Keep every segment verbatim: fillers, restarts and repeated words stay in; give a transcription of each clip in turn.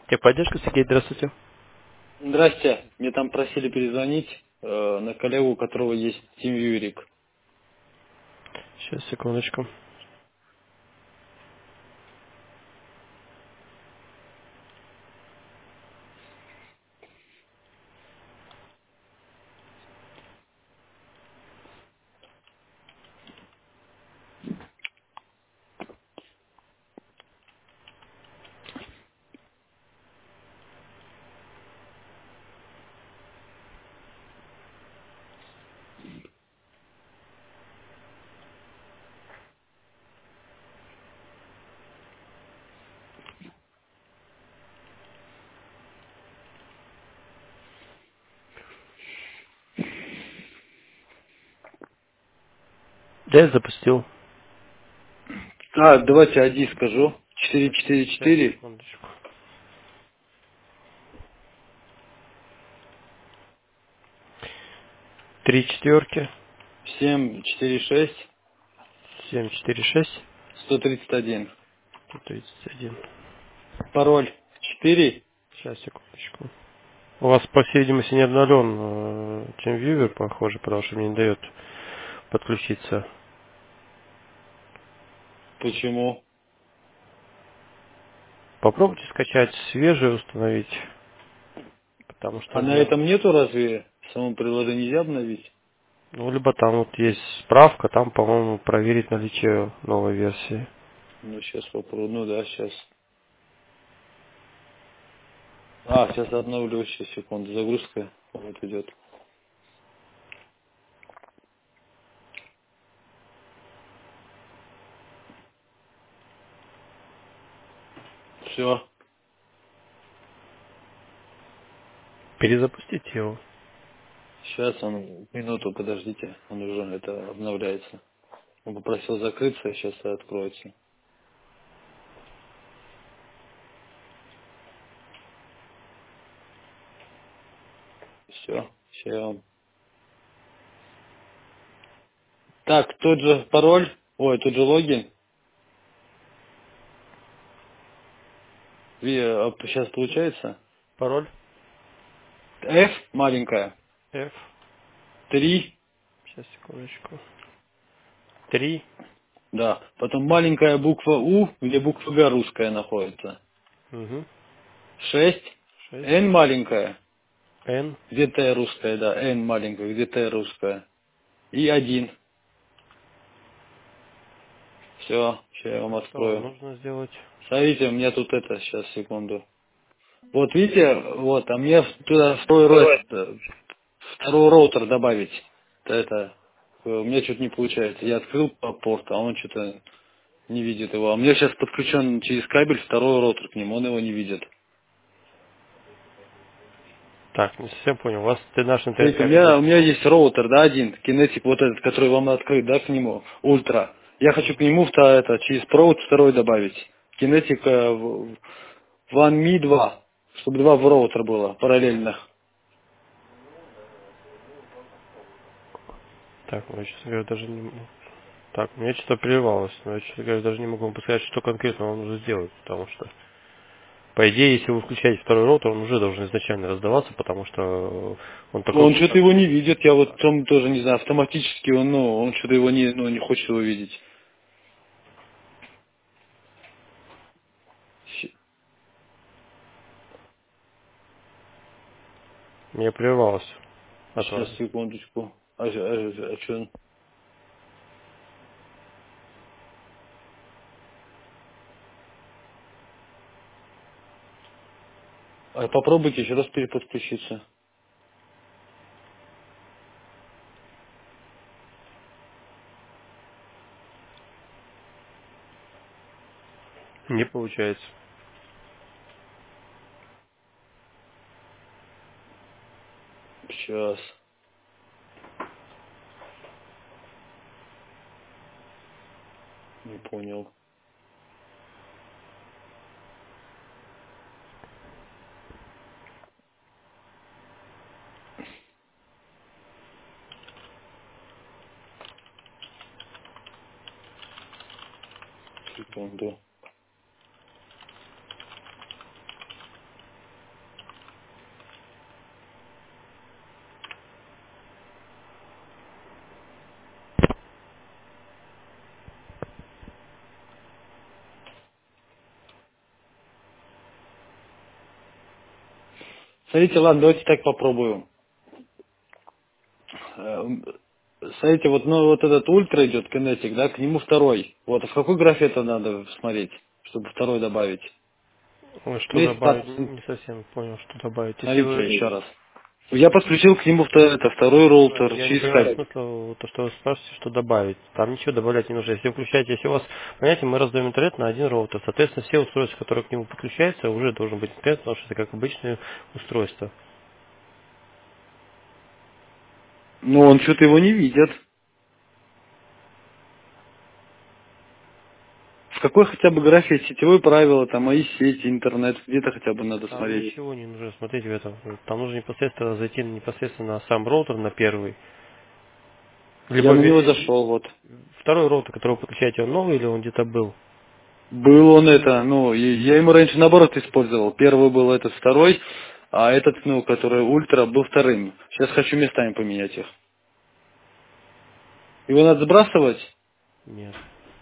Техподдержка, Сергей, здравствуйте. Здрасте. Мне там просили перезвонить э, на коллегу, у которого есть TeamViewer. Сейчас, секундочку. Да, я запустил. А, давайте один скажу. четыре Сейчас, четыре сейчас, четыре секундочку. Три четверки, семь четыре шесть семь, четыре, шесть, сто тридцать один. сто тридцать один. Пароль четыре. Сейчас, секундочку. У вас, по всей видимости, не обновлен э, TeamViewer, похоже, потому что мне не дает подключиться. Почему? Попробуйте скачать свежий, установить, потому что А у на меня... этом нету разве? В самом приложении нельзя обновить? Ну, либо там вот есть справка, там, по-моему, проверить наличие новой версии. Ну, сейчас попробую. Ну да, сейчас. А, сейчас обновлю, сейчас, секунду. Загрузка вот идет. Все. Перезапустите его. Сейчас он, минуту, подождите. Он уже это обновляется. Он попросил закрыться, сейчас откроется. Все. Все. Так, тот же пароль, ой, тот же логин. Сейчас получается. Пароль F маленькая, F. три, Сейчас, секундочку. Три. да. Потом маленькая буква У, где буква Г русская находится. Угу. шесть, Шесть. N маленькая, N. где Т русская, да, N маленькая, где Т русская. И один. Все, сейчас я вам Так, что вам открою. нужно сделать? Смотрите, у меня тут это, сейчас, секунду. Вот видите, вот, а мне туда второй, ро- второй роутер добавить. Это, э, у меня что-то не получается. Я открыл по порт, а он что-то не видит его. А у меня сейчас подключен через кабель второй роутер к нему, он его не видит. Так, не совсем понял. У вас ты наш Смотрите, у интернет-кабель меня, у меня запущен? есть роутер, да, один, кинетик вот этот, который вам открыт, да, к нему, ультра. Я хочу к нему вто- это, через провод второй добавить. Кинетик э, в- в OneMe два, чтобы два в роутер было параллельных. Так, ну, я, честно говоря, даже не... м- Так, у меня что-то прервалось, но я, честно говоря, даже не могу вам подсказать, что конкретно вам нужно сделать, потому что, по идее, если вы включаете второй роутер, он уже должен изначально раздаваться, потому что э, он такой Он что-то его функциональный. не видит, я вот там тоже не знаю, автоматически он, ну, он что-то его не, ну, не хочет его видеть. Мне прервалось от Сейчас, вас. секундочку. А, а, а, что? А попробуйте еще раз переподключиться. Не получается. Сейчас. Не понял. Секунду. Смотрите, ладно, давайте так попробуем. Э, Смотрите, вот, ну, вот этот ультра идет, кинетик, да, к нему второй. Вот, а в какой графе это надо смотреть, чтобы второй добавить? Ой, У что меня есть добавить? статус. Не совсем понял, что добавить. Если Смотрите вы... еще раз. Я подключил к нему вто- это, второй Ну, роутер я не через понимаю кабель. смысла, то, что вы спрашиваете, что добавить. Там ничего добавлять не нужно. Если вы включаете, если у вас, понимаете, мы раздаем интернет на один роутер, соответственно, все устройства, которые к нему подключаются, уже должен быть интернет, потому что это как обычное устройство. Но он что-то его не видит. В какой хотя бы графе сетевое правило, там, мои сети, интернет, где-то хотя бы надо Там смотреть. ничего не нужно смотреть в этом. Там нужно непосредственно зайти непосредственно на сам роутер, на первый. Я Либо на него вернее, зашел, вот. второй роутер, который вы подключаете, он новый или он где-то был? Был он это, ну, и я ему раньше наоборот использовал. Первый был этот, второй, а этот, ну, который ультра, был вторым. Сейчас хочу местами поменять их. Его надо сбрасывать? Нет.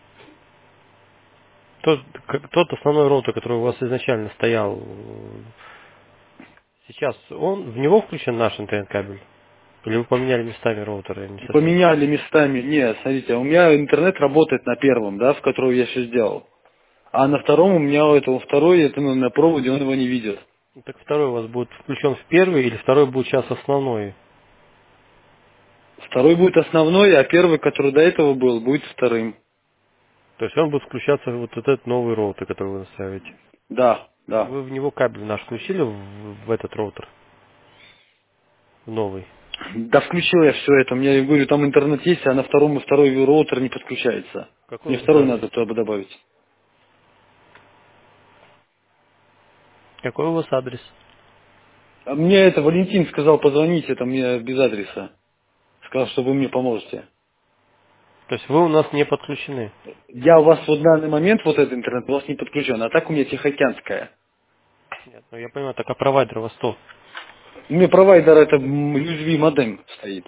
Тот, как- тот основной роутер, который у вас изначально стоял, э, сейчас он, в него включен наш интернет-кабель? Или вы поменяли местами роутер? Я не совсем. Поменяли местами. Нет, смотрите, у меня интернет работает на первом, да, в котором я все сделал. А на втором у меня у этого второй, это ну, на проводе, он его не видит. Ну, так второй у вас будет включен в первый, или второй будет сейчас основной? Второй будет основной, а первый, который до этого был, будет вторым. То есть он будет включаться вот этот новый роутер, который вы настраиваете. Да, да. Вы в него кабель наш включили в, в этот роутер? В новый? Да включил я все это. У меня, я говорю, там интернет есть, а на втором и второй роутер не подключается. Какой Мне у вас второй адрес? надо туда бы добавить. Какой у вас адрес? А мне это Валентин сказал позвонить, это мне без адреса. Сказал, что вы мне поможете. То есть вы у нас не подключены. Я у вас вот в данный момент, вот этот интернет у вас не подключен, а так у меня Тихоокеанская. Нет, ну я понимаю, так а провайдер у вас кто? У меня провайдер это м, ю эс би модем стоит.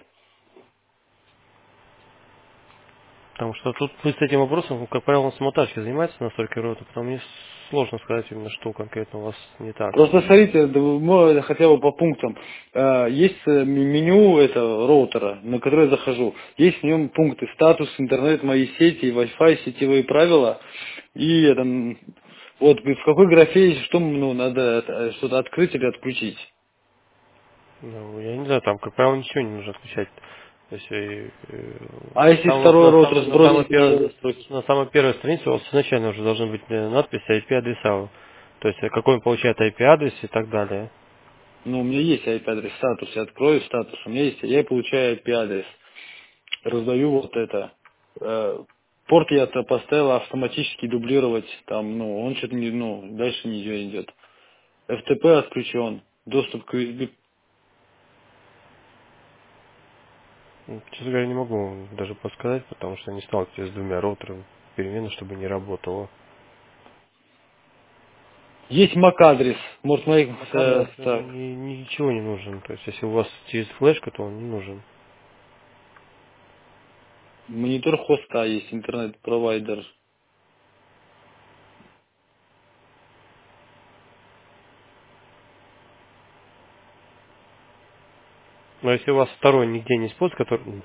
Потому что тут вы с этим вопросом, ну, как правило, он с монтажкой занимается настройкой роутера, потому мне сложно сказать именно, что конкретно у вас не так. Просто смотрите, да вы мо- хотя бы по пунктам. Э, Есть э, м- меню этого роутера, на который я захожу. Есть в нем пункты: статус, интернет, мои сети, Wi-Fi, сетевые правила. И это, м, вот в какой графе что ну, надо э, что-то открыть или отключить. Ну, я не знаю, там, как правило, ничего не нужно отключать. То есть, э, э, А если там у вас второй на роутер самой, на самой сбросить первой, еще настройки? на самой первой странице у вас изначально уже должны быть э, надписи ай пи-адреса. То есть, э, какой он получает ай пи-адрес и так далее. Ну, у меня есть ай пи-адрес, статус, я открою статус, у меня есть, я получаю ай пи-адрес. Раздаю вот это. Э, Порт я-то поставил автоматически дублировать, там, ну, он что-то не, ну, дальше ничего не идет. эф тэ пэ отключен, доступ к ю эс би. Ну, честно говоря, не могу вам даже подсказать, потому что не сталкиваюсь с двумя роутерами перемены, чтобы не работало. Есть мак-адрес, может, моих, Мак-адрес э, э, так, ни- ничего не нужен. То есть, если у вас через флешку, то он не нужен. монитор хоста есть, интернет-провайдер. Но если у вас второй нигде не используется, который...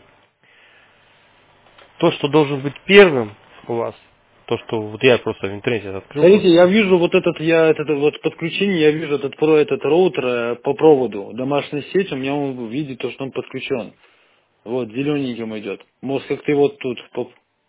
То, что должен быть первым у вас, то, что вот я просто в интернете это открыл Смотрите, просто. я вижу вот этот, я, этот вот подключение, я вижу этот, про этот роутер э, по проводу. Домашняя сеть, у меня он видит то, что он подключен. Вот, зелененьким идет. Может, как ты вот тут по-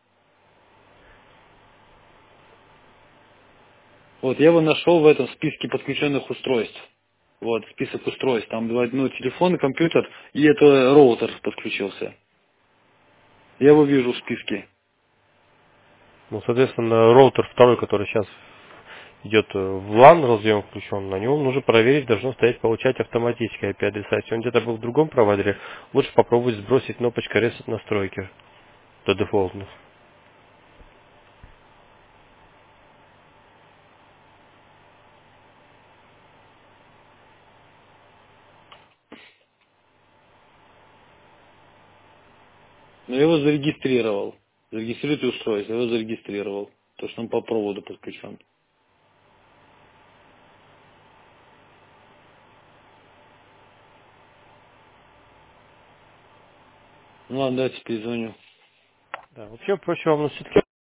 Вот, я его нашел в этом списке подключенных устройств. Вот, список устройств. Там два, ну, телефон, компьютер, и это роутер подключился. Я его вижу в списке. Ну, соответственно, роутер второй, который сейчас идет э, в лан разъем включен, на него нужно проверить, должно стоять получать автоматически ай пи-адреса. Если он где-то был в другом провайдере, лучше попробовать сбросить кнопочку Reset настройки до дефолтных. Но я его зарегистрировал. Зарегистрируйте устройство, я его зарегистрировал. То, что он по проводу подключен. Ну ладно, давайте перезвоню. Да, вообще проще вам все-таки